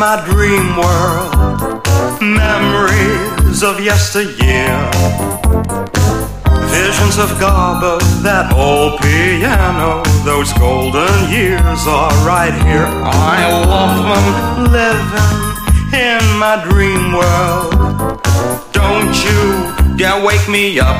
my dream world, memories of yesteryear, visions of Garber, that old piano. Those golden years are right here. I love them, living in my dream world. Don't you dare wake me up,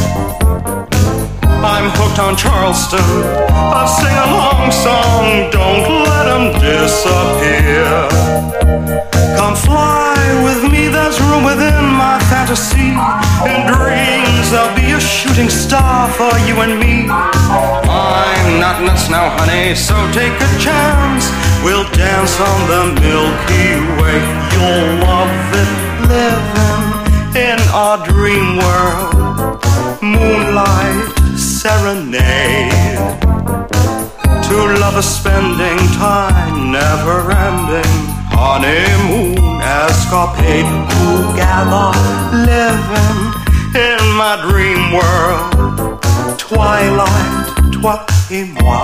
I'm hooked on Charleston. I'll sing a long song, don't let them disappear. Come fly with me, there's room within my fantasy. In dreams there'll be a shooting star for you and me. I'm not nuts now, honey, so take a chance. We'll dance on the Milky Way. You'll love it, living in our dream world. Moonlight serenade, two lovers spending time never ending. Honeymoon escapade together, living in my dream world. Twilight, toi et moi,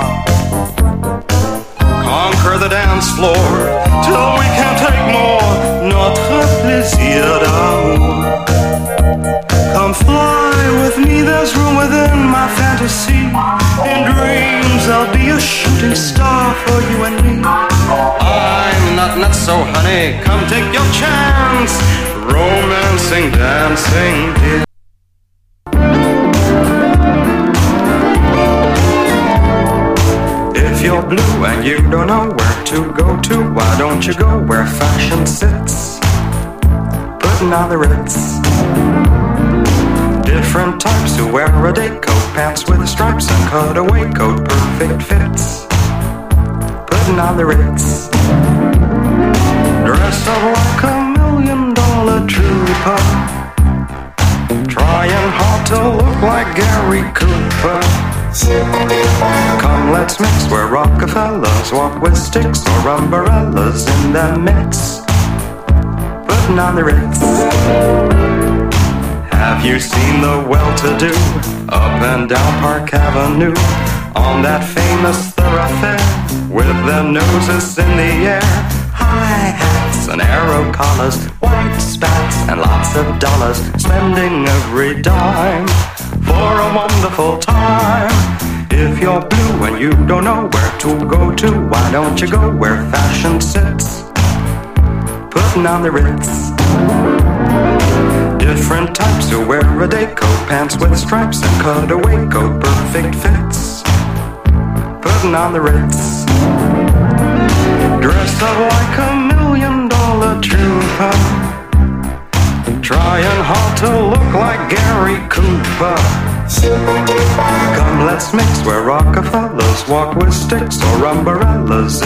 conquer the dance floor till we can't take more. Notre plaisir d'amour. Come fly with me, there's room within my fantasy. In dreams there'll be a shooting star for you and me. I'm not nuts, so honey, come take your chance. Romancing, dancing, dear. If you're blue and you don't know where to go to, why don't you go where fashion sits, putting on the Ritz. Different types who wear a day coat, pants with stripes and cutaway coat, perfect fits, putting on the Ritz. Dressed up like $1 million trooper, trying hard to look like Gary Cooper. Come, let's mix where Rockefellers walk with sticks or umbrellas in their midst, putting on the Ritz. Have you seen the well-to-do up and down Park Avenue on that famous thoroughfare with their noses in the air? High hats and arrow collars, white spats and lots of dollars, spending every dime for a wonderful time. If you're blue and you don't know where to go to, why don't you go where fashion sits, putting on the Ritz. Different types who wear a day coat, pants with stripes and cutaway coat, perfect fits, putting on the Ritz. Dressed up like $1 million trooper, trying hard to look like Gary Cooper. Come, let's mix where Rockefellers walk with sticks or umbrellas